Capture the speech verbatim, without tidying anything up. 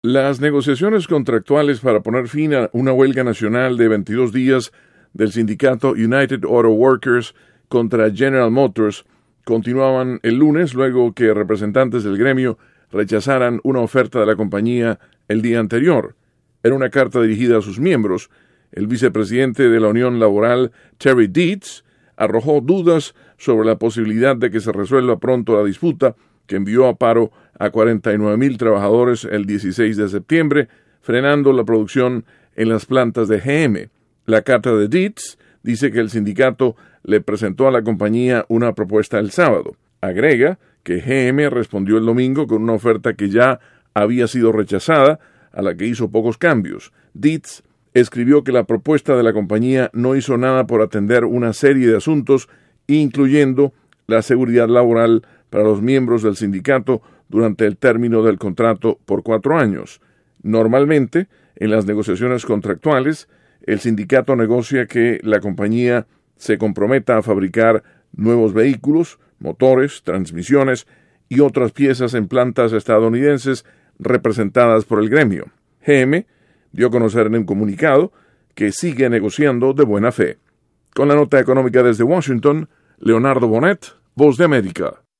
Las negociaciones contractuales para poner fin a una huelga nacional de veintidós días del sindicato United Auto Workers contra General Motors continuaban el lunes luego que representantes del gremio rechazaran una oferta de la compañía el día anterior. En una carta dirigida a sus miembros, el vicepresidente de la Unión Laboral, Terry Deitz, arrojó dudas sobre la posibilidad de que se resuelva pronto la disputa que envió a paro a cuarenta y nueve mil trabajadores el dieciséis de septiembre, frenando la producción en las plantas de G M. La carta de Deitz dice que el sindicato le presentó a la compañía una propuesta el sábado. Agrega que G M respondió el domingo con una oferta que ya había sido rechazada, a la que hizo pocos cambios. Deitz escribió que la propuesta de la compañía no hizo nada por atender una serie de asuntos, incluyendo la seguridad laboral para los miembros del sindicato durante el término del contrato por cuatro años. Normalmente, en las negociaciones contractuales, el sindicato negocia que la compañía se comprometa a fabricar nuevos vehículos, motores, transmisiones y otras piezas en plantas estadounidenses representadas por el gremio. G M dio a conocer en un comunicado que sigue negociando de buena fe. Con la nota económica desde Washington, Leonardo Bonet, Voz de América.